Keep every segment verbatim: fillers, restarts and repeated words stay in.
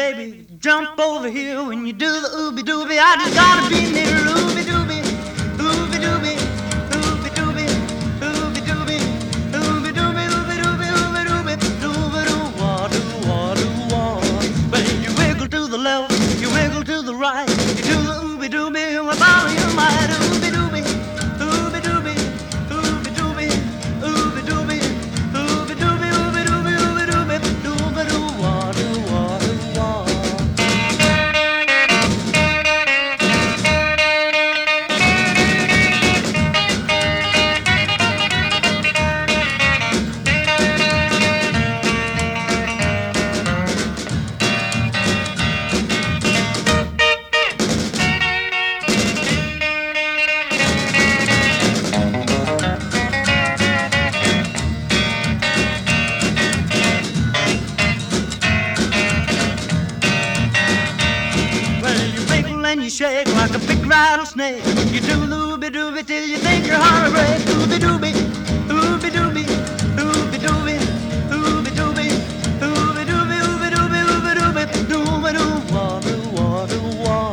baby, jump over here when you do the ooby dooby. I just gotta be near ooby dooby, ooby dooby, ooby dooby, ooby dooby, ooby dooby, ooby dooby, ooby dooby, dooby doo wah doo wah doo wah. When you wiggle to the left, you wiggle to the right, you do the ooby dooby with all your might. Ooby dooby, ooby dooby, ooby dooby, ooby dooby, ooby dooby, ooby dooby, ooby dooby, dooby doo wah doo wah doo wah. And you shake like a big rattlesnake. You do the ooby dooby till you think your heart will break. Ooby dooby, ooby dooby, ooby dooby, ooby dooby, ooby dooby, ooby dooby, ooby dooby, dooby doo wah doo wah doo wah.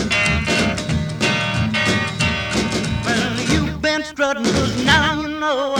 Strutting, 'cause now you know